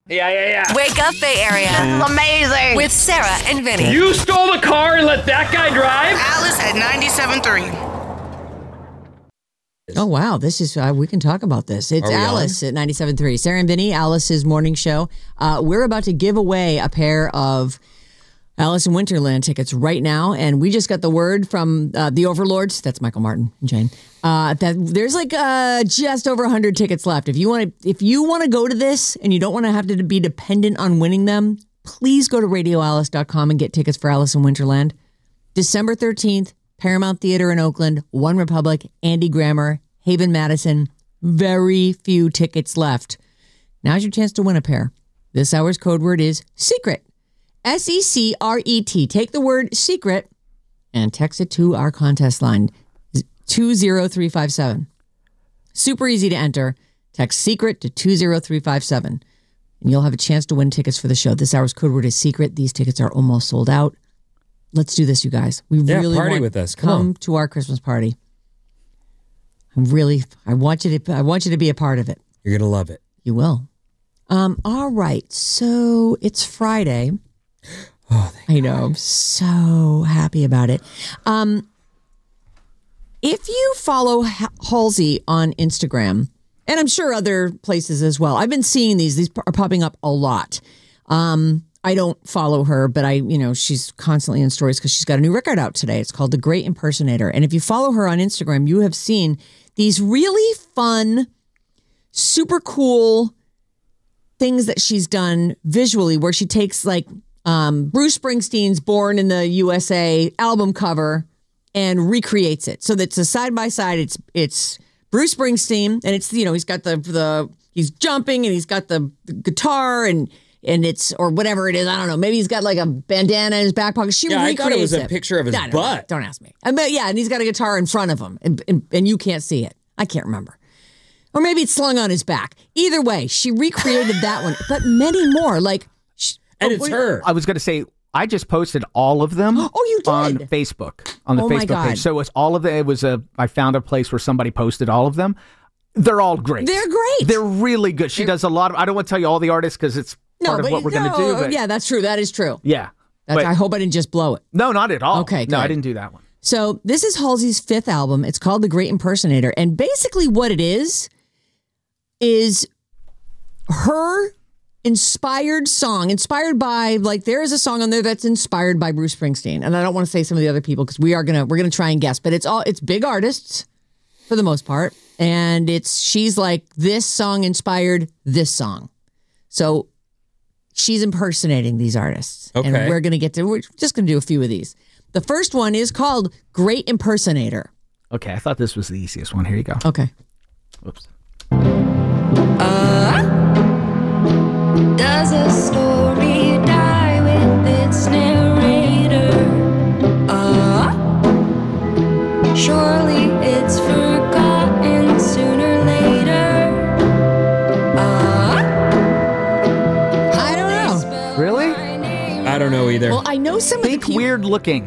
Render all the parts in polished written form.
Yeah. Wake up, Bay Area. This is amazing. With Sarah and Vinny. You stole the car and let that guy drive? Alice at 97.3. Oh, wow. This is, we can talk about this. It's Alice at 97.3. Sarah and Vinny, Alice's morning show. We're about to give away a pair of Alice in Winterland tickets right now. And we just got the word from the overlords. That's Michael Martin and Jane. That there's like just over 100 tickets left. If you want to go to this and you don't want to have to be dependent on winning them, please go to radioalice.com and get tickets for Alice in Winterland. December 13th. Paramount Theater in Oakland, One Republic, Andy Grammer, Haven Madison. Very few tickets left. Now's your chance to win a pair. This hour's code word is SECRET. SECRET. Take the word SECRET and text it to our contest line, 20357. Super easy to enter. Text SECRET to 20357. And you'll have a chance to win tickets for the show. This hour's code word is SECRET. These tickets are almost sold out. Let's do this, you guys. We really party want with us. Come to our Christmas party. I want you to be a part of it. You're gonna love it. You will. All right. So it's Friday. Oh, I know. I'm so happy about it. If you follow Halsey on Instagram, and I'm sure other places as well, I've been seeing these are popping up a lot. I don't follow her, but she's constantly in stories because she's got a new record out today. It's called The Great Impersonator. And if you follow her on Instagram, you have seen these really fun, super cool things that she's done visually where she takes like Bruce Springsteen's Born in the USA album cover and recreates it. So that's a side-by-side. It's Bruce Springsteen and it's, he's got he's jumping and he's got the guitar and it's, or whatever it is, I don't know. Maybe he's got like a bandana in his back pocket. I thought it was a picture of his butt. Don't ask me. And he's got a guitar in front of him, and you can't see it. I can't remember. Or maybe it's slung on his back. Either way, she recreated that one, but many more. It's her. I was going to say, I just posted all of them. Oh, you did? On Facebook, on the Facebook page. So it's all of them. I found a place where somebody posted all of them. They're all great. They're great. They're really good. She does a lot of, I don't want to tell you all the artists because it's part of what we're going to do. But yeah, that's true. That is true. Yeah. I hope I didn't just blow it. No, not at all. Okay, No, good. I didn't do that one. So this is Halsey's 5th album. It's called The Great Impersonator. And basically what it is her inspired song, inspired by, there is a song on there that's inspired by Bruce Springsteen. And I don't want to say some of the other people because we're going to try and guess, but it's big artists for the most part. And she's like, this song inspired this song. So she's impersonating these artists. Okay. And we're just going to do a few of these. The first one is called Great Impersonator. Okay, I thought this was the easiest one. Here you go. Okay. Oops. Does a story die with its narrator? Surely it's forgotten sooner or later. I don't know. Really? I don't know either. Well, I know some of the Think people. weird looking.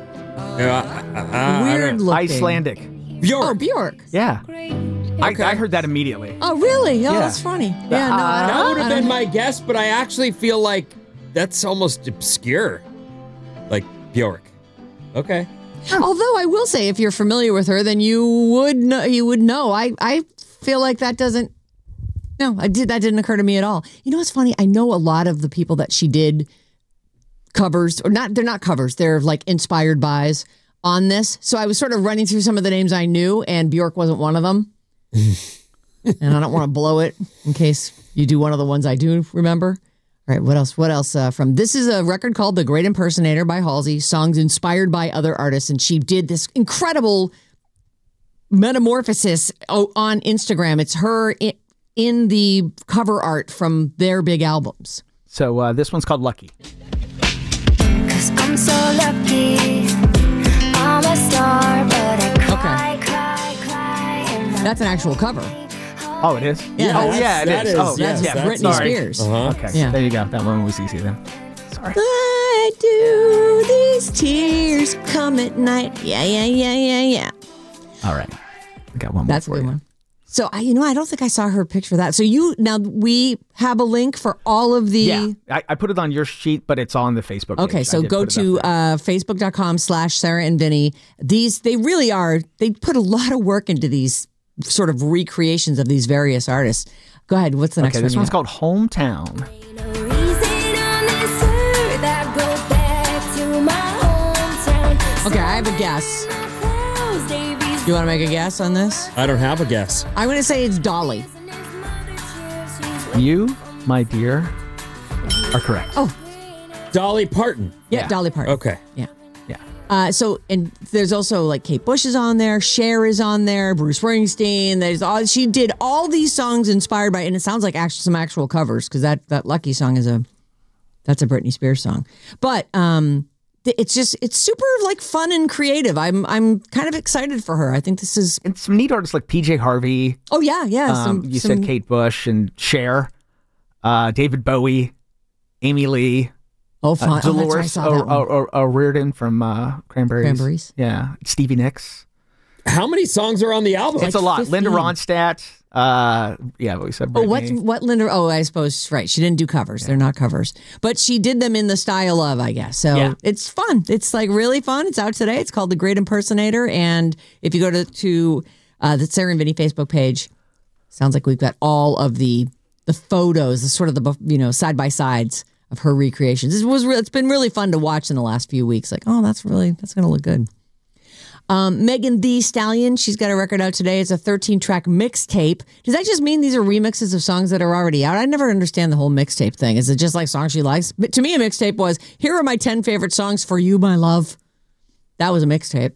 Weird looking. Icelandic. Oh, Bjork. Yeah. I heard that immediately. Oh, really? Oh, Yeah. that's funny. Yeah, no, That would have been my. my guess, but I actually feel like that's almost obscure. Like Bjork. Okay. Although I will say, if you're familiar with her, then you would know. I feel like that doesn't. No, that didn't occur to me at all. You know what's funny? I know a lot of the people that she did covers, or not. They're not covers. They're like inspired bys on this. So I was sort of running through some of the names I knew, and Bjork wasn't one of them. And I don't want to blow it in case you do one of the ones I do remember. All right, what else? This is a record called The Great Impersonator by Halsey, songs inspired by other artists. And she did this incredible metamorphosis on Instagram. It's her in the cover art from their big albums. So this one's called Lucky. 'Cause I'm so lucky. I'm a star, but I cry. That's an actual cover. Oh, it is? Yeah, Oh, yeah, it that is. is, Oh, yes, yeah. that's Britney Sorry. Spears. Okay, Yeah. there you go. That one was easy then. Sorry. I do these tears come at night. Yeah. All right. I got one more That's a for good you. one. So I don't think I saw her picture of that. So we have a link for all of the. Yeah, I put it on your sheet, but it's on the Facebook page. Okay, so go to facebook.com/Sarah and Vinny. They really are. They put a lot of work into these sort of recreations of these various artists. Go ahead. What's the next one? This one's called Hometown. Okay, I have a guess. You want to make a guess on this? I don't have a guess. I'm going to say it's Dolly. You, my dear, are correct. Oh, Dolly Parton. yeah. Dolly Parton. Okay. Yeah. Yeah. And there's also like Kate Bush is on there, Cher is on there, Bruce Springsteen. She did all these songs inspired by, and it sounds like some actual covers because that Lucky song that's a Britney Spears song. But it's super like fun and creative. I'm kind of excited for her. I think this is And some neat artists like PJ Harvey. Oh yeah. You said Kate Bush and Cher, David Bowie, Amy Lee. Oh, fun. Dolores O'Riordan from Cranberries. Yeah. Stevie Nicks. How many songs are on the album? It's a lot. 15. Linda Ronstadt. What we said. Britney. What Linda? Oh, I suppose right. She didn't do covers. Yeah. They're not covers, but she did them in the style of, I guess. So It's fun. It's like really fun. It's out today. It's called The Great Impersonator. And if you go to the Sarah and Vinny Facebook page, sounds like we've got all of the photos, the sort of the side by sides of her recreations. It's been really fun to watch in the last few weeks. Like, oh, that's going to look good. Megan Thee Stallion, she's got a record out today. It's a 13-track mixtape. Does that just mean these are remixes of songs that are already out? I never understand the whole mixtape thing. Is it just like songs she likes? But to me, a mixtape was, here are my 10 favorite songs for you, my love. That was a mixtape.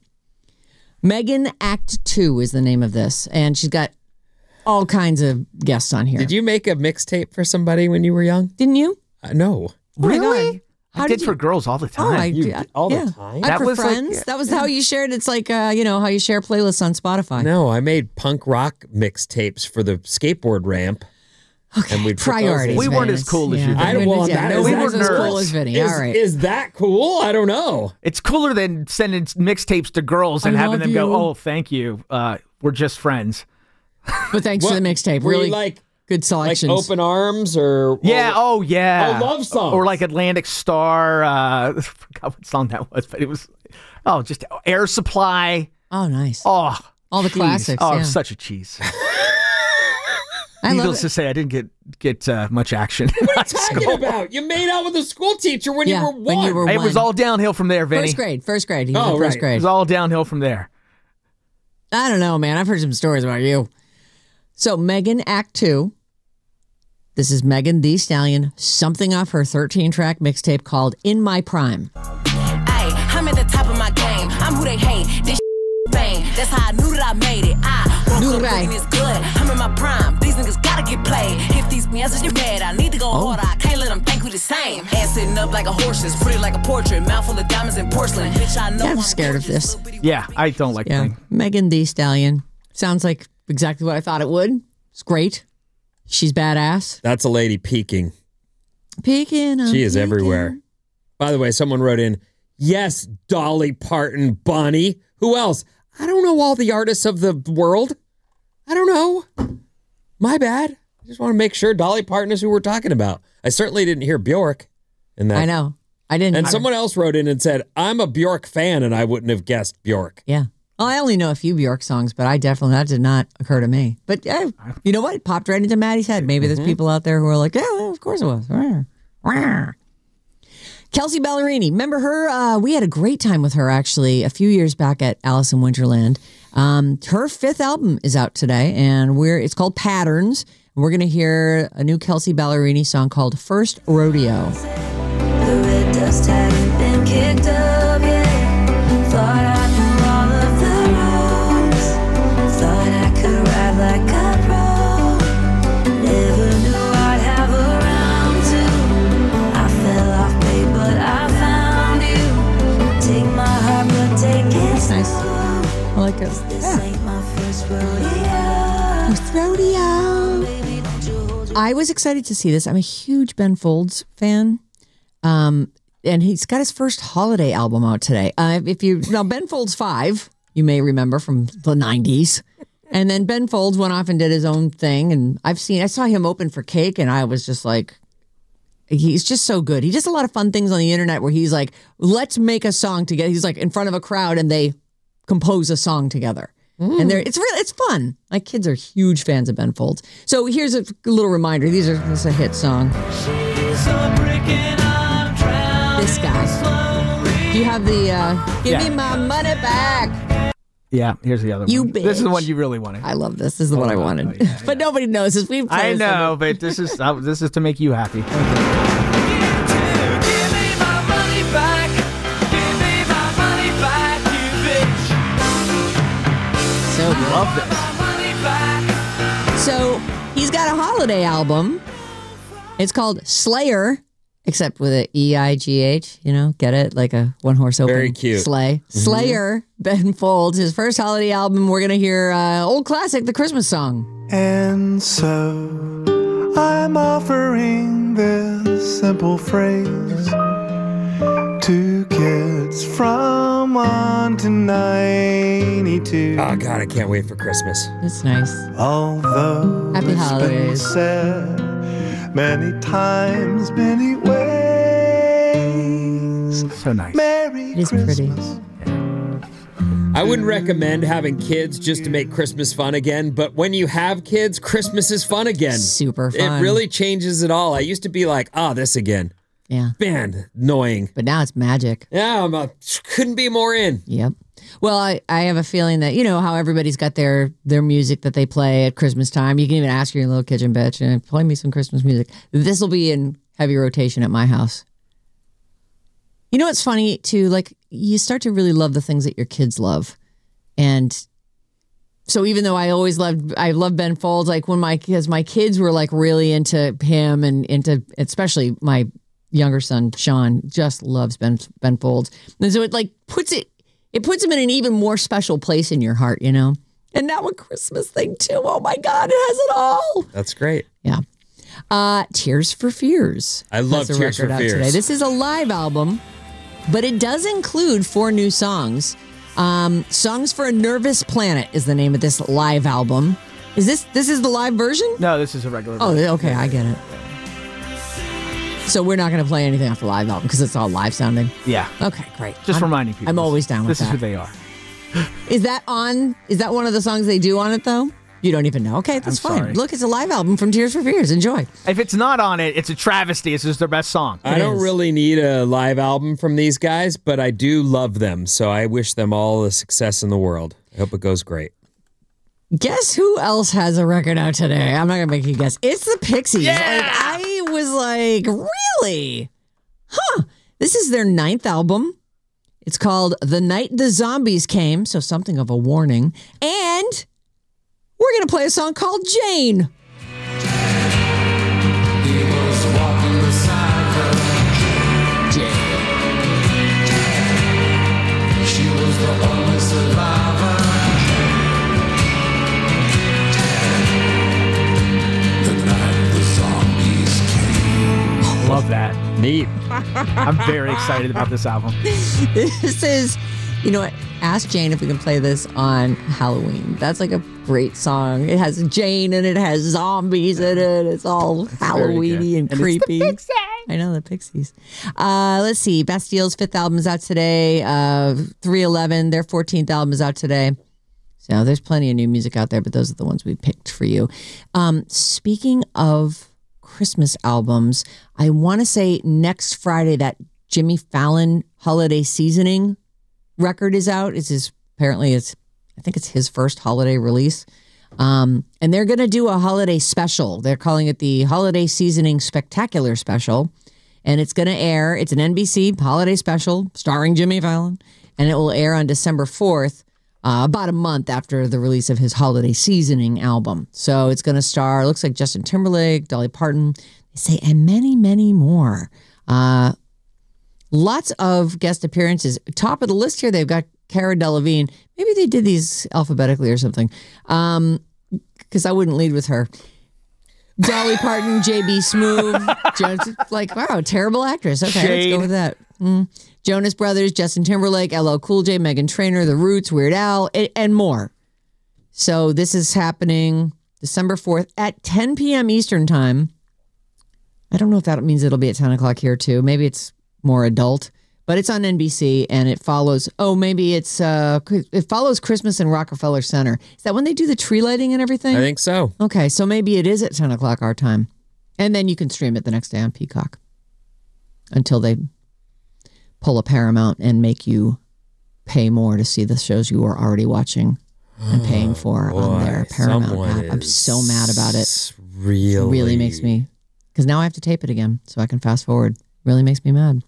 Megan Act 2 is the name of this. And she's got all kinds of guests on here. Did you make a mixtape for somebody when you were young? Didn't you? No. Really? How I did for girls all the time. All the time? That was friends. Like, that was how you shared. It's like how you share playlists on Spotify. No, I made punk rock mixtapes for the skateboard ramp. Okay, and we'd priorities. We weren't as cool as you. We weren't as cool as Vinny. All right. Is that cool? I don't know. It's cooler than sending mixtapes to girls and having them go, "Oh, thank you. We're just friends." But thanks for the mixtape. Really like good selections. Like Open Arms or love songs. Or like Atlantic Star. I forgot what song that was, but it was just Air Supply. Oh, nice. Oh, all the classics. Oh, yeah. such a cheese. Needless to say, I didn't get much action. What are you talking about? You made out with a school teacher when you were one. It was all downhill from there, Vinny. First grade. He was in first grade. It was all downhill from there. I don't know, man. I've heard some stories about you. So, Megan Act 2. This is Megan Thee Stallion, something off her 13-track mixtape called In My Prime. Hey, I'm at the top of my game. I'm who they hate. This fame. That's how I knew that I made it. It's good. I'm in my prime. These niggas gotta get played. If these answers you mad, I need to go harder. I can't let them think we the same. Ass sitting up like a horse's, pretty like a portrait, mouth full of diamonds and porcelain. Bitch, I know I'm scared of this. Yeah, I don't like playing. Megan Thee Stallion. Sounds like exactly what I thought it would. It's great. She's badass. That's a lady peeking. Peeking. She is everywhere. By the way, someone wrote in, yes, Dolly Parton, Bonnie. Who else? I don't know all the artists of the world. I don't know. My bad. I just want to make sure Dolly Parton is who we're talking about. I certainly didn't hear Bjork in that. I know. I didn't. And someone else wrote in and said, I'm a Bjork fan, and I wouldn't have guessed Bjork. Yeah. Well, I only know a few Bjork songs, but that did not occur to me. But you know what? It popped right into Maddie's head. Maybe there's people out there who are like, yeah, well, of course it was. Kelsey Ballerini. Remember her? We had a great time with her, actually, a few years back at Alice in Wonderland. Her fifth album is out today, and it's called Patterns. We're going to hear a new Kelsey Ballerini song called First Rodeo. The red dust hadn't been kicked up yet. Thought I knew all of the rules. Thought I could ride like a pro. Never knew I'd have a round two. I fell off, babe, but I found you. Take my heart, but take it slow. Nice. I like it. This ain't my first rodeo. First rodeo. I was excited to see this. I'm a huge Ben Folds fan. And he's got his first holiday album out today. Ben Folds 5, you may remember from the 90s. And then Ben Folds went off and did his own thing. And I saw him open for Cake, and I was just like, he's just so good. He does a lot of fun things on the internet where he's like, let's make a song together. He's like in front of a crowd and they compose a song together. And it's fun. My kids are huge fans of Ben Folds. So here's a little reminder. This is a hit song. This guy. Do you have the give me my money back? Yeah, here's the other one. You bitch. This is the one you really wanted. I love this. This is the one I wanted. But nobody knows this. We've I know, but this is to make you happy. So good. Love this. So he's got a holiday album. It's called Slayer, except with an E-I-G-H, get it? Like a one-horse open. Very cute. Sleigh. Slayer, Ben Folds, his first holiday album. We're going to hear old classic, the Christmas song. And so I'm offering this simple phrase to kids from 1 to 92. Oh, God, I can't wait for Christmas. It's nice. Although Happy it's holidays. been said many times, many ways. So nice. Merry It is pretty. Christmas. I wouldn't recommend having kids just to make Christmas fun again, but when you have kids, Christmas is fun again. Super fun. It really changes it all. I used to be like, this again. Yeah. Man, annoying. But now it's magic. Yeah, couldn't be more in. Yep. Well, I have a feeling that, how everybody's got their music that they play at Christmas time. You can even ask your little kitchen bitch and play me some Christmas music. This will be in heavy rotation at my house. You know what's funny too? Like you start to really love the things that your kids love. And so even though I love Ben Folds, like when my kids were like really into him and into, especially my younger son, Sean, just loves Ben Folds. And so it like puts him in an even more special place in your heart, And now a Christmas thing too. Oh my God, it has it all. That's great. Yeah. Tears for Fears. I love has a Tears for record out Fears. today. This is a live album, but it does include 4 new songs. Songs for a Nervous Planet is the name of this live album. Is this is the live version? No, this is a regular version. Oh, okay, I get it. So we're not going to play anything off the live album because it's all live sounding. Yeah. Okay, great. Just reminding people. I'm always down with that. This is that. who they are. Is that one of the songs they do on it though? You don't even know. Okay, that's I'm fine. sorry. Look, it's a live album from Tears for Fears. Enjoy. If it's not on it, it's a travesty. It's just their best song. I don't really need a live album from these guys, but I do love them. So I wish them all the success in the world. I hope it goes great. Guess who else has a record out today? I'm not going to make you guess. It's the Pixies. Yeah! I was like, really? Huh. This is their 9th album. It's called The Night the Zombies Came, so something of a warning. And we're going to play a song called Jane. Love that. Neat. I'm very excited about this album. This is, what? Ask Jane if we can play this on Halloween. That's like a great song. It has Jane and it has zombies in it. It's all Halloween-y and creepy. It's the Pixies. I know, the Pixies. Let's see. Bastille's 5th album is out today. 311, their 14th album is out today. So there's plenty of new music out there, but those are the ones we picked for you. Speaking of Christmas albums, I want to say next Friday that Jimmy Fallon Holiday Seasoning record is out. I think it's his first holiday release. And they're going to do a holiday special. They're calling it the Holiday Seasoning Spectacular Special. And it's going to air. It's an NBC holiday special starring Jimmy Fallon. And it will air on December 4th, about a month after the release of his Holiday Seasoning album. So it's going to star, looks like Justin Timberlake, Dolly Parton, they say, and many, many more. Lots of guest appearances. Top of the list here, they've got Cara Delevingne. Maybe they did these alphabetically or something, because I wouldn't lead with her. Dolly Parton, J.B. Smoove, Jonas, like, wow, terrible actress. Okay, Shade. Let's go with that. Jonas Brothers, Justin Timberlake, LL Cool J, Meghan Trainor, The Roots, Weird Al, and more. So this is happening December 4th at 10 p.m. Eastern time. I don't know if that means it'll be at 10 o'clock here too. Maybe it's more adult, but it's on NBC and it follows, it follows Christmas in Rockefeller Center. Is that when they do the tree lighting and everything? I think so. Okay, so maybe it is at 10 o'clock our time. And then you can stream it the next day on Peacock until they pull a Paramount and make you pay more to see the shows you were already watching and paying for on their Paramount app. I'm so mad about it. Really makes me, because now I have to tape it again so I can fast forward. Really makes me mad.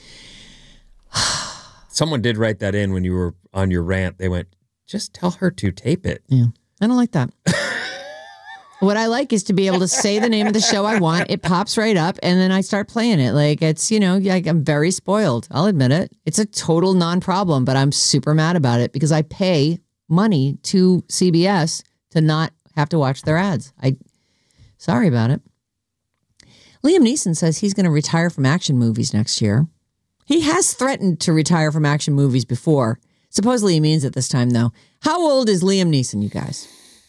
Someone did write that in when you were on your rant. They went, just tell her to tape it. Yeah, I don't like that. What I like is to be able to say the name of the show I want. It pops right up, and then I start playing it. Like, it's, like I'm very spoiled. I'll admit it. It's a total non-problem, but I'm super mad about it because I pay money to CBS to not have to watch their ads. Sorry about it. Liam Neeson says he's going to retire from action movies next year. He has threatened to retire from action movies before. Supposedly he means it this time, though. How old is Liam Neeson, you guys?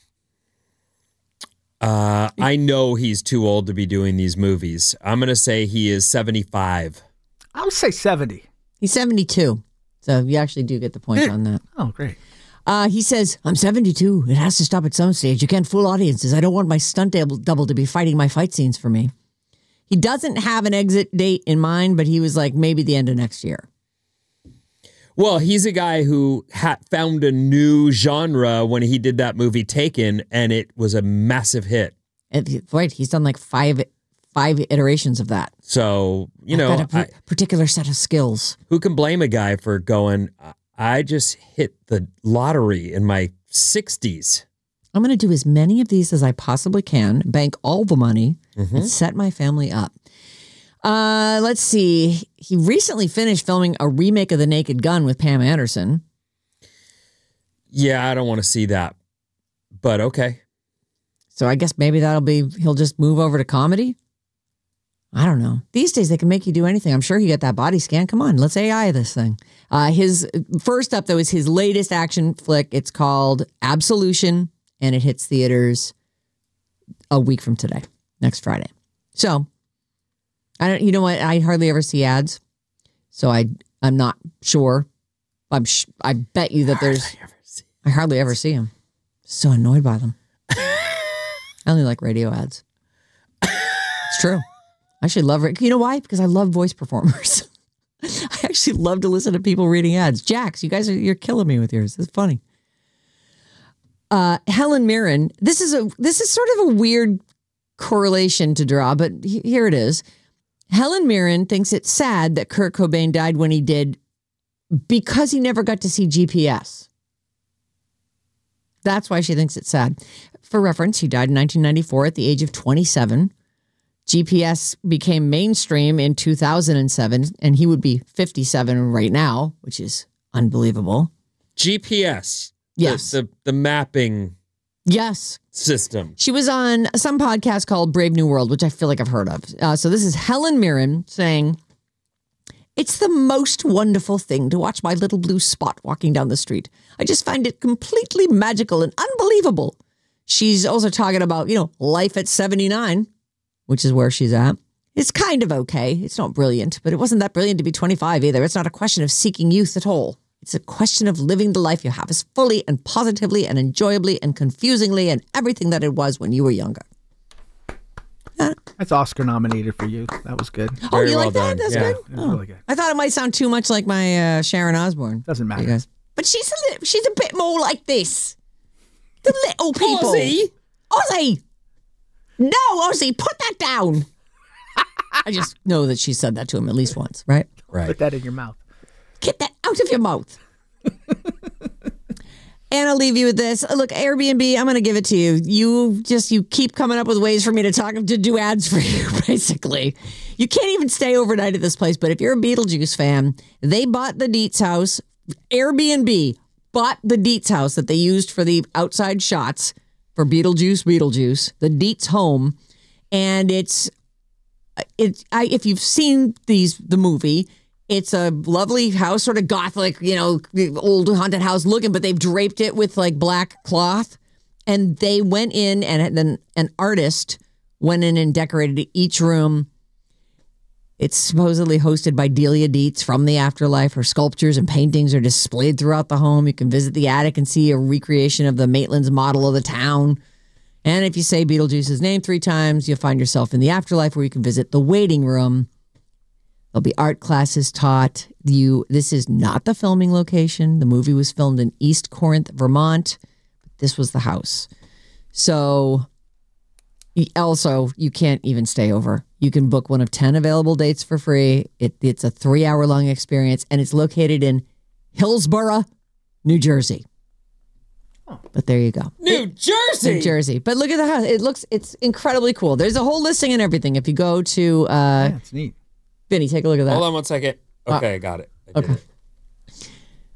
I know he's too old to be doing these movies. I'm going to say he is 75. I would say 70. He's 72. So you actually do get the point on that. Oh, great. He says, I'm 72. It has to stop at some stage. You can't fool audiences. I don't want my stunt double to be fighting my fight scenes for me. He doesn't have an exit date in mind, but he was like maybe the end of next year. Well, he's a guy who found a new genre when he did that movie Taken, and it was a massive hit. Right, he's done like five iterations of that. So, I've got a particular set of skills. Who can blame a guy for going, I just hit the lottery in my 60s? I'm going to do as many of these as I possibly can, bank all the money, and set my family up. Let's see. He recently finished filming a remake of The Naked Gun with Pam Anderson. Yeah, I don't want to see that, but okay. So I guess maybe he'll just move over to comedy. I don't know. These days they can make you do anything. I'm sure he got that body scan. Come on, let's AI this thing. His first up though is his latest action flick. It's called Absolution, and it hits theaters a week from today, next Friday. So you know what? I hardly ever see ads, so I'm not sure. I bet you that I hardly ever see them. So annoyed by them. I only like radio ads. It's true. I actually love it. You know why? Because I love voice performers. I actually love to listen to people reading ads. Jax, you're killing me with yours. It's funny. Helen Mirren. This is sort of a weird correlation to draw, but here it is. Helen Mirren thinks it's sad that Kurt Cobain died when he did because he never got to see GPS. That's why she thinks it's sad. For reference, he died in 1994 at the age of 27. GPS became mainstream in 2007, and he would be 57 right now, which is unbelievable. GPS. Yes. The mapping. Yes. System. She was on some podcast called Brave New World, which I feel like I've heard of. So this is Helen Mirren saying, "It's the most wonderful thing to watch my little blue spot walking down the street. I just find it completely magical and unbelievable." She's also talking about, life at 79, which is where she's at. It's kind of okay. It's not brilliant, but it wasn't that brilliant to be 25 either. It's not a question of seeking youth at all. It's a question of living the life you have as fully and positively and enjoyably and confusingly and everything that it was when you were younger. That's Oscar nominated for you. That was good. Oh, you like that? That's good? It was really good. I thought it might sound too much like my Sharon Osbourne. Doesn't matter. You guys. But she's a bit more like this. The little people. Ozzy! No, Ozzy, put that down. I just know that she said that to him at least once, right? Right. Put that in your mouth. Get that out of your mouth. And I'll leave you with this. Look, Airbnb, I'm going to give it to you. You keep coming up with ways for me to do ads for you, basically. You can't even stay overnight at this place, but if you're a Beetlejuice fan, they bought the Dietz house. Airbnb bought the Dietz house that they used for the outside shots for Beetlejuice, the Dietz home. And if you've seen the movie, it's a lovely house, sort of gothic, old haunted house looking, but they've draped it with like black cloth. And they went in, and then an artist went in and decorated each room. It's supposedly hosted by Delia Dietz from the afterlife. Her sculptures and paintings are displayed throughout the home. You can visit the attic and see a recreation of the Maitland's model of the town. And if you say Beetlejuice's name 3 times, you'll find yourself in the afterlife, where you can visit the waiting room. There'll be art classes taught. This is not the filming location. The movie was filmed in East Corinth, Vermont. This was the house. So also, you can't even stay over. You can book one of 10 available dates for free. It's a 3-hour-long experience, and it's located in Hillsborough, New Jersey. But there you go. New Jersey. But look at the house. It's incredibly cool. There's a whole listing and everything. If you go to yeah, it's neat. Vinny, take a look at that. Hold on one second. Okay, I got it. I did it.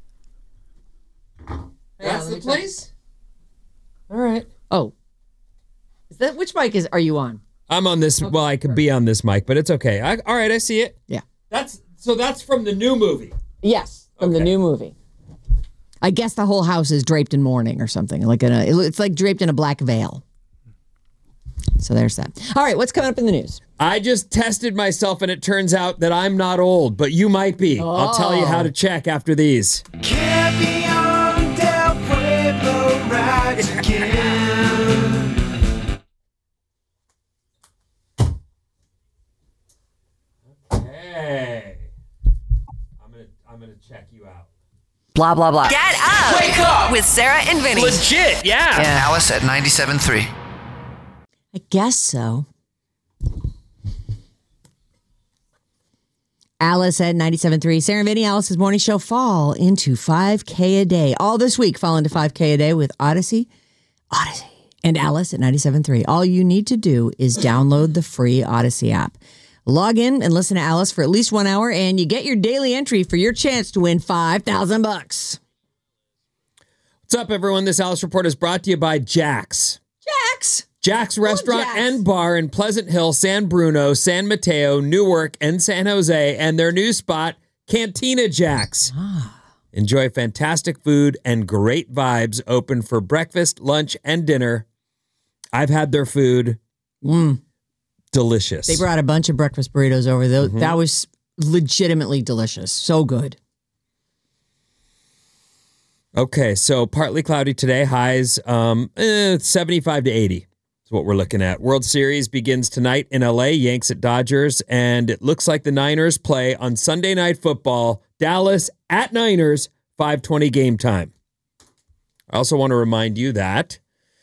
That's the place? All right. Oh. Which mic are you on? I'm on this. Well, I could be on this mic, but it's okay. All right, I see it. Yeah. That's from the new movie. Yes, from the new movie. I guess the whole house is draped in mourning or something. It's like draped in a black veil. So there's that. All right, what's coming up in the news? I just tested myself, and it turns out that I'm not old, but you might be. I'll tell you how to check after these. Can't be on Del Pueblo rides again. Hey, I'm gonna check you out. Blah, blah, blah. Get up! Wake up! With Sarah and Vinny. Legit, yeah. Alice at 97.3. I guess so. Alice at 97.3. Sarah and Vinny, Alice's morning show, fall into 5K a day. All this week, fall into 5K a day with Odyssey, and Alice at 97.3. All you need to do is download the free Odyssey app. Log in and listen to Alice for at least 1 hour, and you get your daily entry for your chance to win $5,000. What's up, everyone? This Alice Report is brought to you by Jack's. Jack's Restaurant and Bar in Pleasant Hill, San Bruno, San Mateo, Newark, and San Jose, and their new spot, Cantina Jack's. Enjoy fantastic food and great vibes, open for breakfast, lunch, and dinner. I've had their food. Delicious. They brought a bunch of breakfast burritos over. That was legitimately delicious. So good. Okay, so partly cloudy today. Highs 75 to 80 is what we're looking at. World Series begins tonight in LA. Yanks at Dodgers. And it looks like the Niners play on Sunday Night Football. Dallas at Niners, 5:20 game time. I also want to remind you that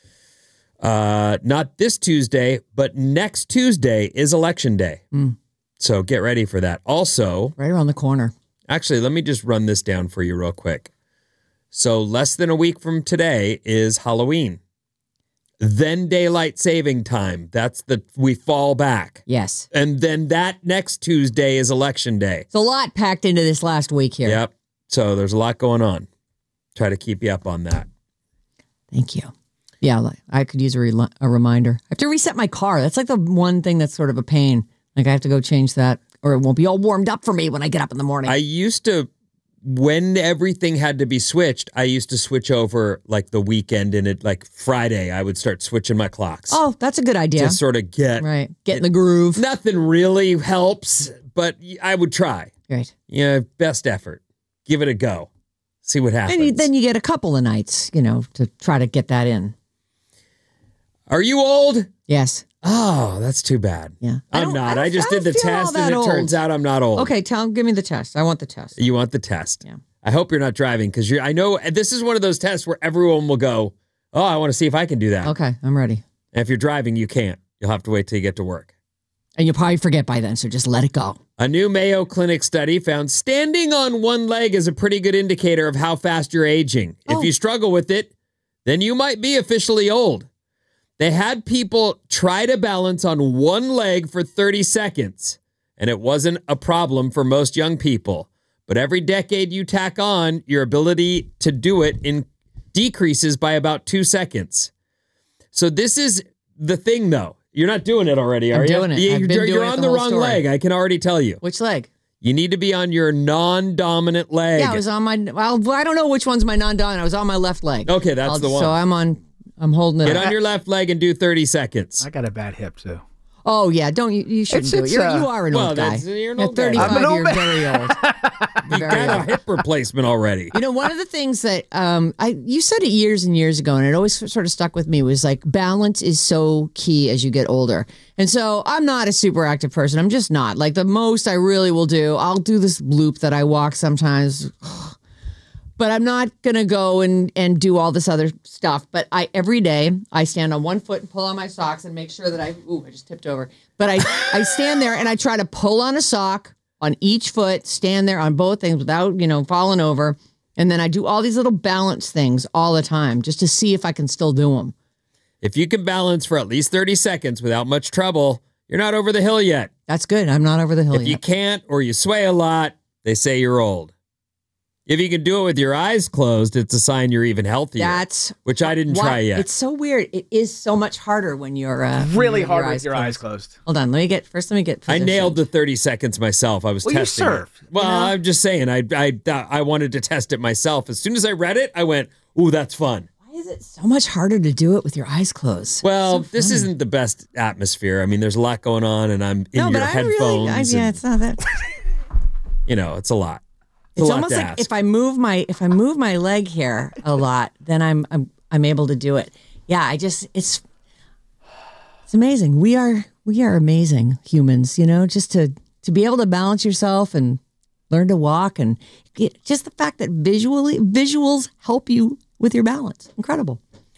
not this Tuesday, but next Tuesday is Election Day. So get ready for that. Also, right around the corner. Actually, let me just run this down for you real quick. So less than a week from today is Halloween. Then daylight saving time. We fall back. Yes. And then that next Tuesday is Election Day. It's a lot packed into this last week here. Yep. So there's a lot going on. Try to keep you up on that. Thank you. Yeah, I could use a reminder. I have to reset my car. That's like the one thing that's sort of a pain. Like I have to go change that, or it won't be all warmed up for me when I get up in the morning. I used to, when everything had to be switched, I used to switch over like the weekend, and it like Friday, I would start switching my clocks. Oh, that's a good idea. To sort of get in the groove. Nothing really helps, but I would try. Right. Yeah, best effort. Give it a go. See what happens. And then you get a couple of nights, to try to get that in. Are you old? Yes. Oh, that's too bad. Yeah. I'm not. I just did the test, and it turns out I'm not old. Okay, give me the test. I want the test. You want the test? Yeah. I hope you're not driving, because I know this is one of those tests where everyone will go, oh, I want to see if I can do that. Okay, I'm ready. And if you're driving, you can't. You'll have to wait till you get to work. And you'll probably forget by then, so just let it go. A new Mayo Clinic study found standing on one leg is a pretty good indicator of how fast you're aging. Oh. If you struggle with it, then you might be officially old. They had people try to balance on one leg for 30 seconds, and it wasn't a problem for most young people. But every decade you tack on, your ability to do it decreases by about 2 seconds. So this is the thing, though. You're not doing it already, are you? I'm doing it. You're on the wrong leg. I can already tell you. Which leg? You need to be on your non-dominant leg. Yeah, I was on my... Well, I don't know which one's my non-dominant. I was on my left leg. Okay, that's the one. So I'm on I'm holding it Get up. on your left leg and do 30 seconds. I got a bad hip, too. Oh, yeah. Don't you shouldn't do it. You are an old guy. You're an At old guy. 35, I'm an old you're man. very old. You got a hip replacement already. You know, one of the things that you said it years and years ago, and it always sort of stuck with me, was like balance is so key as you get older. And so I'm not a super active person. I'm just not. Like the most I really will do, I'll do this loop that I walk sometimes. But I'm not going to go and do all this other stuff. But every day I stand on one foot and pull on my socks and make sure that I just tipped over. But I stand there and I try to pull on a sock on each foot, stand there on both things without, falling over. And then I do all these little balance things all the time just to see if I can still do them. If you can balance for at least 30 seconds without much trouble, you're not over the hill yet. That's good. I'm not over the hill If yet. you can't or you sway a lot, they say you're old. If you can do it with your eyes closed, it's a sign you're even healthier. Which I didn't try yet. It's so weird. It is so much harder when you're really hard with your eyes closed. Hold on. Let me get positioned. I nailed the 30 seconds myself. I was testing you surfed. it. Well, I'm just saying. I wanted to test it myself. As soon as I read it, I went, "Ooh, that's fun." Why is it so much harder to do it with your eyes closed? Well, this isn't the best atmosphere. I mean, there's a lot going on, and I'm in your headphones. It's not that. It's a lot. It's almost like if I move my leg here a lot, then I'm able to do it. Yeah, it's amazing. We are amazing humans, just to be able to balance yourself and learn to walk, and just the fact that visuals help you with your balance. Incredible.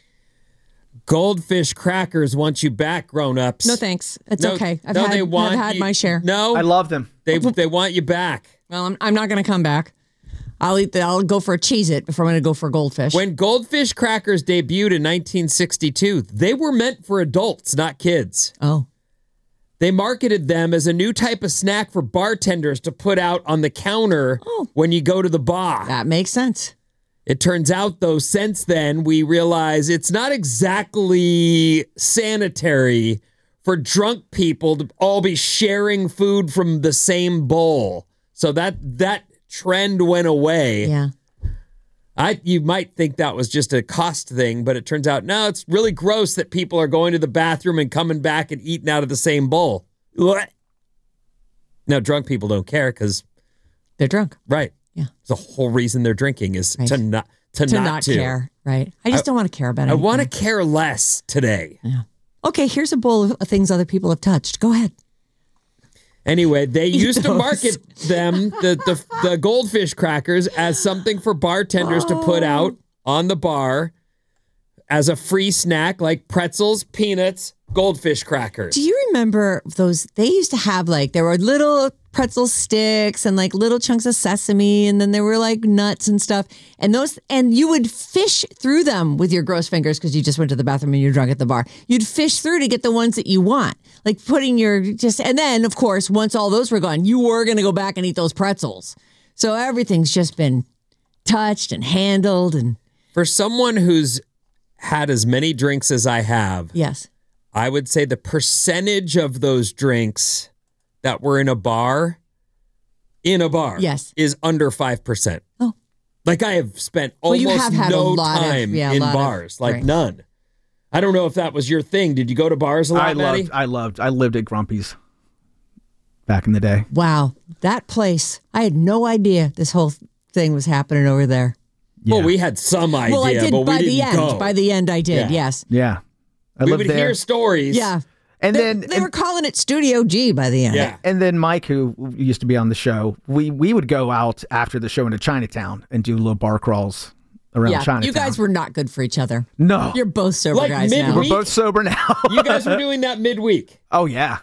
Goldfish crackers want you back, grown-ups. No thanks. It's okay. I've had my share. No, I love them. They want you back. Well, I'm not going to come back. I'll go for a Cheez-It before I'm going to go for goldfish. When Goldfish crackers debuted in 1962, they were meant for adults, not kids. Oh. They marketed them as a new type of snack for bartenders to put out on the counter when you go to the bar. That makes sense. It turns out, though, since then, we realize it's not exactly sanitary for drunk people to all be sharing food from the same bowl. So that trend went away. Yeah. You might think that was just a cost thing, but it turns out, no, it's really gross that people are going to the bathroom and coming back and eating out of the same bowl. What? Now, drunk people don't care because they're drunk. Right. Yeah. The whole reason they're drinking is to not care. Right. I just don't want to care about it. I want to care less today. Yeah. Okay, here's a bowl of things other people have touched. Go ahead. Anyway, they used to market them, the goldfish crackers, as something for bartenders to put out on the bar as a free snack, like pretzels, peanuts, goldfish crackers. Do you remember those? They used to have there were little pretzel sticks and little chunks of sesame, and then there were nuts and stuff. And you would fish through them with your gross fingers because you just went to the bathroom and you're drunk at the bar. You'd fish through to get the ones that you want. And then of course, once all those were gone, you were going to go back and eat those pretzels. So everything's just been touched and handled. And for someone who's had as many drinks as I have, yes, I would say the percentage of those drinks that were in a bar, yes, is under 5%. Oh. I have spent almost no time in bars, none. I don't know if that was your thing. Did you go to bars a lot, Maddie? I lived at Grumpy's back in the day. Wow. That place. I had no idea this whole thing was happening over there. Yeah. Well, we had some idea, I did but we by didn't the end. go. By the end, I did, yes. Yeah. We would hear stories. Yeah. And they were calling it Studio G by the end. Yeah. And then Mike, who used to be on the show, we would go out after the show into Chinatown and do little bar crawls around Chinatown. You guys were not good for each other. No. You're both sober guys now. We're both sober now. You guys were doing that midweek. Oh, yeah.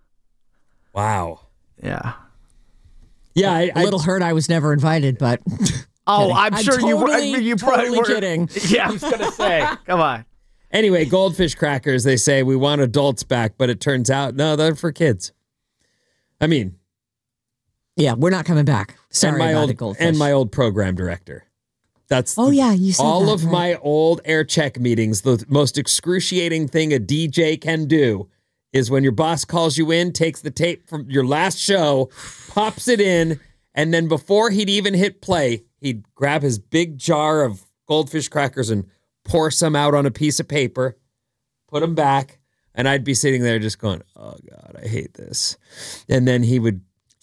Wow. Yeah. Yeah. A little hurt I was never invited, but... Oh, I'm sure you were. You probably were. Kidding. Yeah, I was going to say. Come on. Anyway, goldfish crackers, they say we want adults back, but it turns out, no, they're for kids. I mean. Yeah, we're not coming back. Sorry about the goldfish. And my old program director. That's you said all that, of my old air check meetings. The most excruciating thing a DJ can do is when your boss calls you in, takes the tape from your last show, pops it in, and then before he'd even hit play, he'd grab his big jar of goldfish crackers and pour some out on a piece of paper, put them back, and I'd be sitting there just going, oh, God, I hate this. And then he would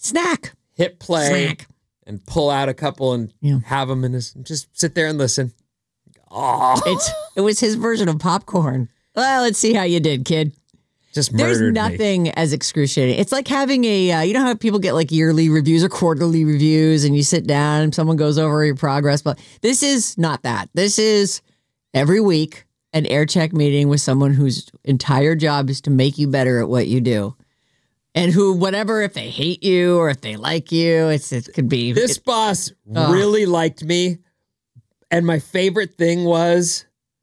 hit play and pull out a couple and have them and just sit there and listen. Oh. It was his version of popcorn. Well, let's see how you did, kid. Just murdered There's nothing as excruciating. It's like having you know how people get like yearly reviews or quarterly reviews and you sit down and someone goes over your progress. But this is not that. This is every week an air check meeting with someone whose entire job is to make you better at what you do. And who, whatever, if they hate you or if they like you, it could be. This boss really liked me. And my favorite thing was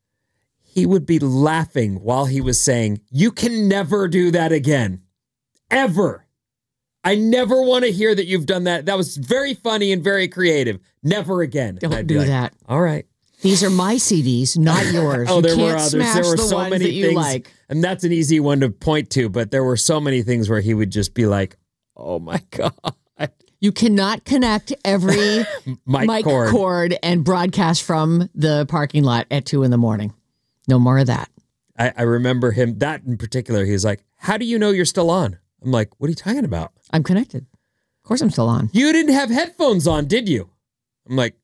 he would be laughing while he was saying, you can never do that again. Ever. I never want to hear that you've done that. That was very funny and very creative. Never again. Don't do that. All right. These are my CDs, not yours. There were others. There were so many things. Like. And that's an easy one to point to, but there were so many things where he would just be like, oh my God. You cannot connect every mic cord and broadcast from the parking lot at 2 a.m. No more of that. I remember him, that in particular, he was like, how do you know you're still on? I'm like, what are you talking about? I'm connected. Of course I'm still on. You didn't have headphones on, did you? I'm like,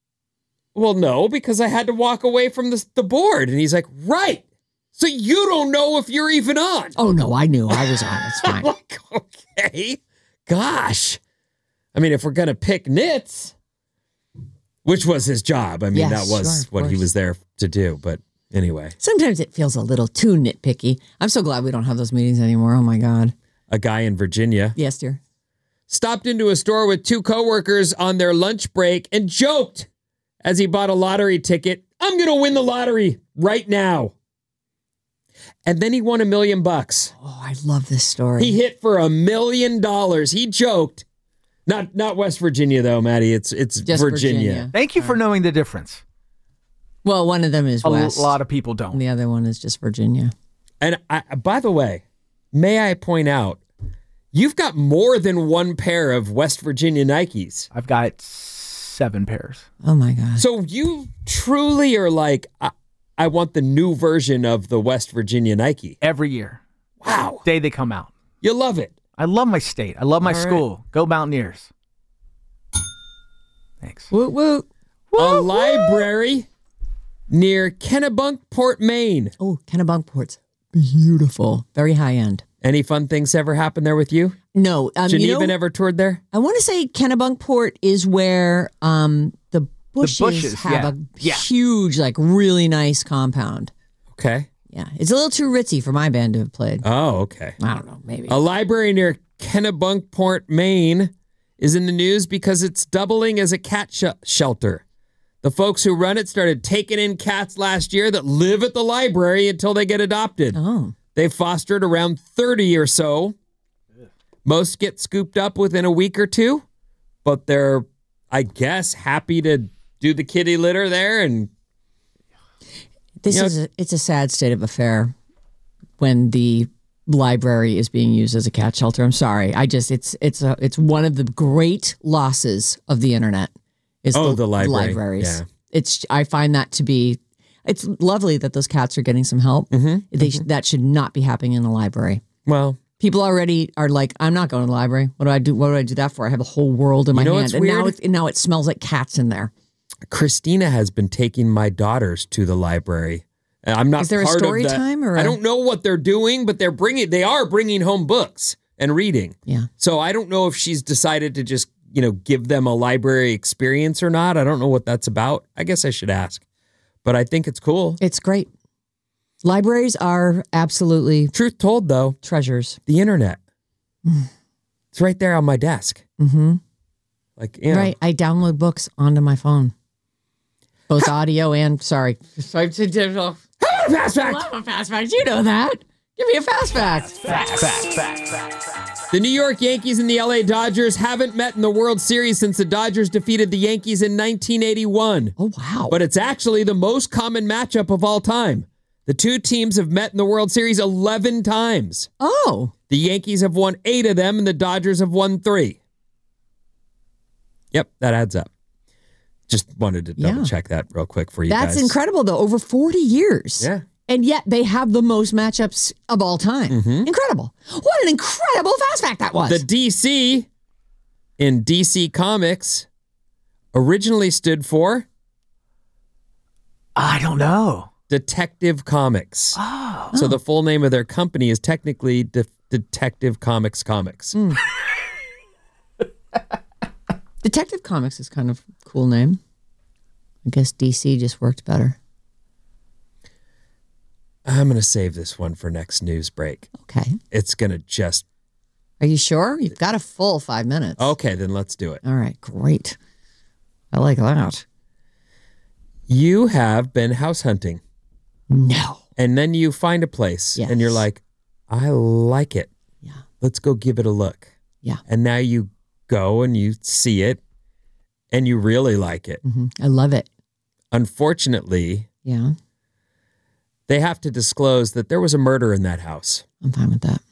well, no, because I had to walk away from the board. And he's like, right. So you don't know if you're even on. Oh, no, I knew I was on. It's fine. I'm like, okay. Gosh. I mean, if we're going to pick nits, which was his job. I mean, that was what he was there to do. But anyway. Sometimes it feels a little too nitpicky. I'm so glad we don't have those meetings anymore. Oh, my God. A guy in Virginia. Yes, dear. Stopped into a store with 2 coworkers on their lunch break and joked as he bought a lottery ticket. I'm going to win the lottery right now. And then he won $1 million. Oh, I love this story. He hit for $1 million. He joked. Not West Virginia, though, Maddie. It's just Virginia. Thank you for knowing the difference. Well, one of them is West. A lot of people don't. And the other one is just Virginia. And by the way, may I point out, you've got more than one pair of West Virginia Nikes. I've got 7 pairs. Oh, my God. So you truly are like, I want the new version of the West Virginia Nike. Every year. Wow. Day they come out. You love it. I love my state. I love my school. Go Mountaineers. Thanks. Woot, woot. A library near Kennebunkport, Maine. Oh, Kennebunkport's beautiful. Very high end. Any fun things ever happen there with you? No. Geneva ever toured there? I want to say Kennebunkport is where the Bushes have a huge, like really nice compound. Okay. Yeah. It's a little too ritzy for my band to have played. Oh, okay. I don't know. Maybe. A library near Kennebunkport, Maine is in the news because it's doubling as a cat shelter. The folks who run it started taking in cats last year that live at the library until they get adopted. Oh. They've fostered around 30 or so. Most get scooped up within a week or two, but they're, I guess, happy to do the kitty litter there. And it's a sad state of affair when the library is being used as a cat shelter. I'm sorry. It's one of the great losses of the internet. The libraries. Yeah. I find that to be. It's lovely that those cats are getting some help. Mm-hmm. That should not be happening in the library. Well, people already are like, I'm not going to the library. What do I do? What do I do that for? I have a whole world in my hand, and now it smells like cats in there. Christina has been taking my daughters to the library. I'm not. Is there a story time? Or I don't know what they're doing, but they are bringing home books and reading. Yeah. So I don't know if she's decided to just give them a library experience or not. I don't know what that's about. I guess I should ask, but I think it's cool. It's great. Libraries are absolutely, truth told, though, treasures. The internet. It's right there on my desk. Mm-hmm. Right. I download books onto my phone. Both audio and, sorry. Fast fact. I'm a fast fact. You know that. Give me a fast fact. The New York Yankees and the LA Dodgers haven't met in the World Series since the Dodgers defeated the Yankees in 1981. Oh, wow. But it's actually the most common matchup of all time. The two teams have met in the World Series 11 times. Oh. The Yankees have won 8 of them, and the Dodgers have won 3. Yep, that adds up. Just wanted to double check that real quick for you That's guys. incredible, though. Over 40 years. Yeah. And yet they have the most matchups of all time. Incredible. What an incredible fast fact that was. The DC in DC Comics originally stood for? I don't know. Detective Comics. Oh. So the full name of their company is technically Detective Comics. Detective Comics is kind of a cool name. I guess DC just worked better. I'm going to save this one for next news break. Okay. It's going to just... Are you sure? You've got a full 5 minutes. Okay, then let's do it. All right, great. I like that. You have been house hunting. No. And then you find a place and you're like, I like it. Yeah. Let's go give it a look. Yeah. And now you go and you see it and you really like it. I love it. Unfortunately, Yeah. they have to disclose that there was a murder in that house. I'm fine with that.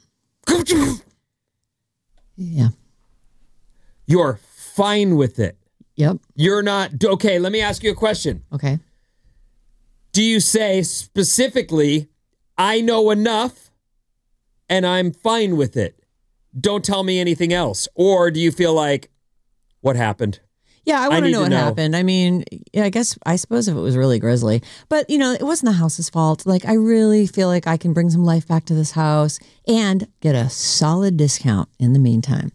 Yeah. You're fine with it. Yep. You're not... Okay, let me ask you a question. Okay. Do you say specifically, I know enough and I'm fine with it? Don't tell me anything else. Or do you feel like, what happened? Yeah, I want to need know to what know. happened. I mean, yeah, I suppose if it was really grisly, but you know, it wasn't the house's fault. Like, I really feel like I can bring some life back to this house and get a solid discount in the meantime.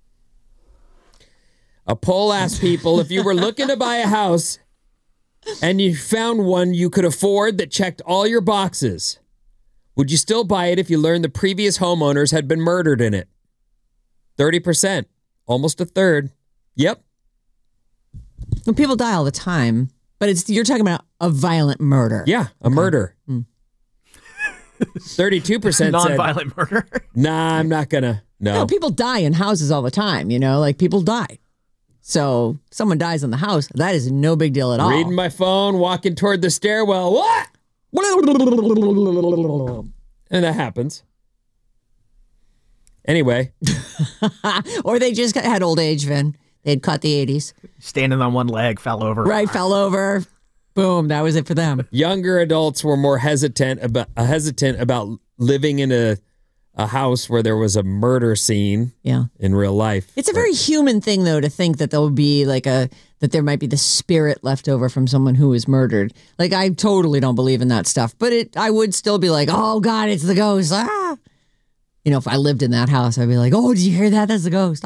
A poll asked people if you were looking to buy a house and you found one you could afford that checked all your boxes, would you still buy it if you learned the previous homeowners had been murdered in it? 30%, almost a third. Yep. Well, people die all the time, but you're talking about a violent murder. Yeah, a murder. 32% said, Non-violent murder. nah, I'm not gonna. No, people die in houses all the time, you know, like people die. So someone dies in the house, that is no big deal at all. Reading my phone, walking toward the stairwell. What? And that happens. Anyway. Or they just had old age, Vin. They'd caught the 80s. Standing on one leg, fell over. Right, fell over. Boom, that was it for them. Younger adults were more hesitant about living in a house where there was a murder scene in real life. It's a very human thing, though, to think that there'll be that there might be the spirit left over from someone who was murdered. Like, I totally don't believe in that stuff, but I would still be like, oh, God, it's the ghost. Ah. You know, if I lived in that house, I'd be like, oh, did you hear that? That's the ghost.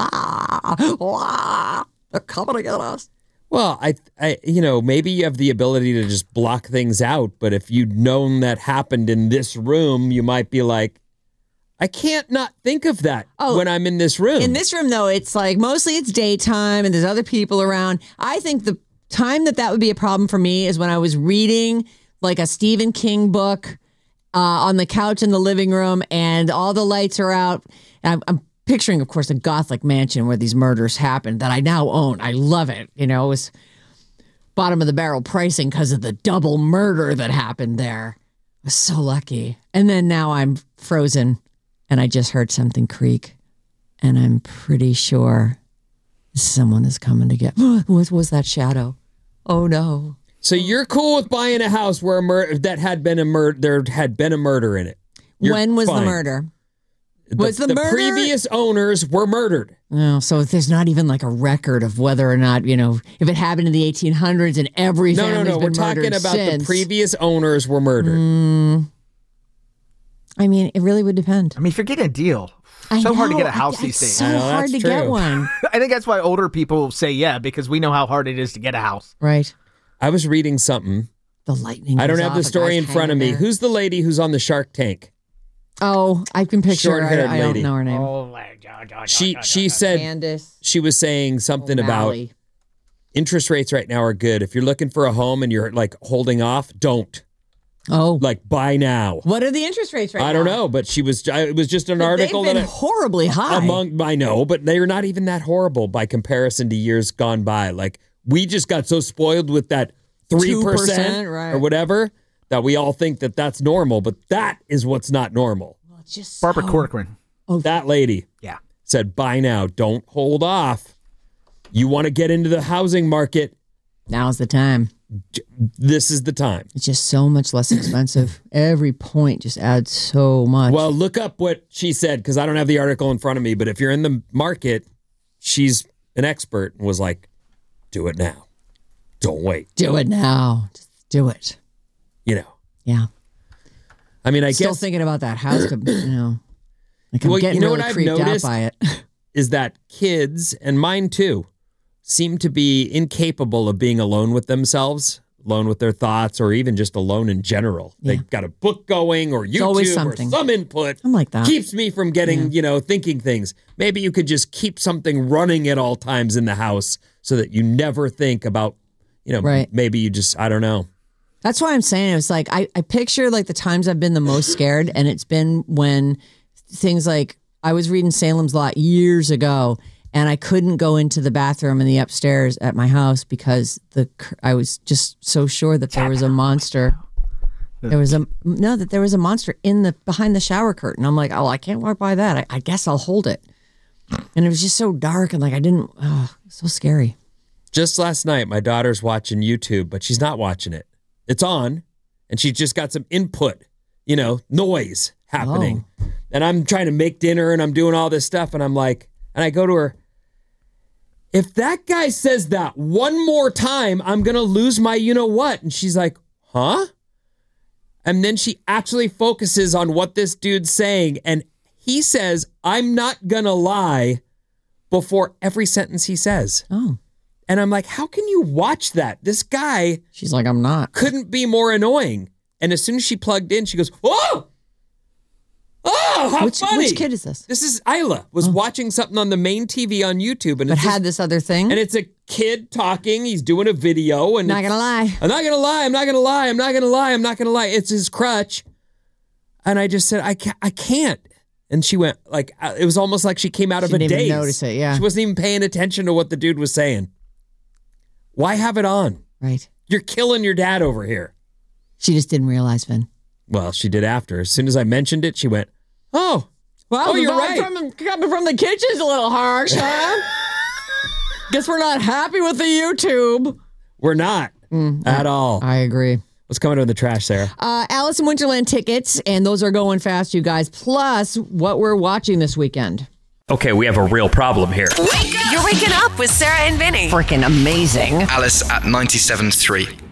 Ah, they're coming to get us. Well, I maybe you have the ability to just block things out, but if you'd known that happened in this room, you might be like, I can't not think of that when I'm in this room. In this room, though, it's like mostly it's daytime and there's other people around. I think the time that would be a problem for me is when I was reading like a Stephen King book on the couch in the living room and all the lights are out. I'm picturing, of course, a Gothic mansion where these murders happened that I now own. I love it. You know, it was bottom of the barrel pricing because of the double murder that happened there. I was so lucky. And then now I'm frozen. And I just heard something creak, and I'm pretty sure someone is coming to get. What was that shadow? Oh no! So you're cool with buying a house where there had been a murder in it? When was the murder? The previous owners were murdered. Oh, so there's not even like a record of whether or not, you know, if it happened in the 1800s and every family's been We're talking murdered about since. the previous owners were murdered. I mean, it really would depend. I mean, if you're getting a deal, so hard to get a house these days. So hard to get one. I think that's why older people say because we know how hard it is to get a house. Right. I was reading something. The lightning. I don't goes have off, the a story guy's in front of me. hanging there. Who's the lady who's on the Shark Tank? Oh, I can picture her. Short-haired I don't lady. know her name. Oh, She said Candace she was saying something about O'Malley. interest rates right now are good. If you're looking for a home and you're like holding off, don't. Oh, Like buy now. what are the interest rates right now? I don't know, but it was just an article They've been that horribly high. I know, but they're not even that horrible by comparison to years gone by. Like we just got so spoiled with that 3% 2%, right. or whatever that we all think that that's normal, but that is what's not normal. Well, it's just Barbara so- Corcoran. That lady said, buy now, don't hold off. You want to get into the housing market, Now's the time. This is the time. It's just so much less expensive. Every point just adds so much. Well, look up what she said, because I don't have the article in front of me, but if you're in the market, she's an expert and was like, do it now. Don't wait. Do it now. Just do it. You know. Yeah. I mean, I Still guess. thinking about that house, like I'm getting what really I've creeped out noticed by it. is that kids, and mine too, seem to be incapable of being alone with themselves, alone with their thoughts, or even just alone in general. Yeah. They got a book going or always YouTube or something. some input. I'm like that. Keeps me from getting, thinking things. Maybe you could just keep something running at all times in the house so that you never think about, Right. maybe you just, I don't know. That's why I'm saying it's like I picture like the times I've been the most scared, and it's been when things like I was reading Salem's Lot years ago, and I couldn't go into the bathroom in the upstairs at my house because I was just so sure that there was a monster. There was a monster behind the shower curtain. I'm like, oh, I can't walk by that. I guess I'll hold it. And it was just so dark, and like so scary. Just last night, my daughter's watching YouTube, but she's not watching it. It's on, and she's just got some input, noise happening. Oh. And I'm trying to make dinner, and I'm doing all this stuff, and I'm like, and I go to her, if that guy says that one more time, I'm going to lose my you-know-what. And she's like, huh? And then she actually focuses on what this dude's saying, and he says, I'm not going to lie before every sentence he says. Oh. And I'm like, how can you watch that? This guy. She's like, I'm not. Couldn't be more annoying. And as soon as she plugged in, she goes, oh! Oh, how funny. Which kid is this? This is Isla. Was watching something on the main TV on YouTube. And But had this other thing? And it's a kid talking. He's doing a video. And Not going to lie. I'm not going to lie. I'm not going to lie. I'm not going to lie. I'm not going to lie. It's his crutch. And I just said, I can't. And she went, like, it was almost like she came out of a daze. She didn't even notice it, yeah. She wasn't even paying attention to what the dude was saying. Why have it on? Right. You're killing your dad over here. She just didn't realize, Vin. Well, she did after. As soon as I mentioned it, she went, oh, well, you're right. Coming from the kitchen's a little harsh, huh? Guess we're not happy with the YouTube. We're not at all. I agree. What's coming out of the trash, Sarah? Alice in Wonderland tickets, and those are going fast, you guys. Plus, what we're watching this weekend. Okay, we have a real problem here. You're waking up with Sarah and Vinny. Freaking amazing. Alice at 97.3.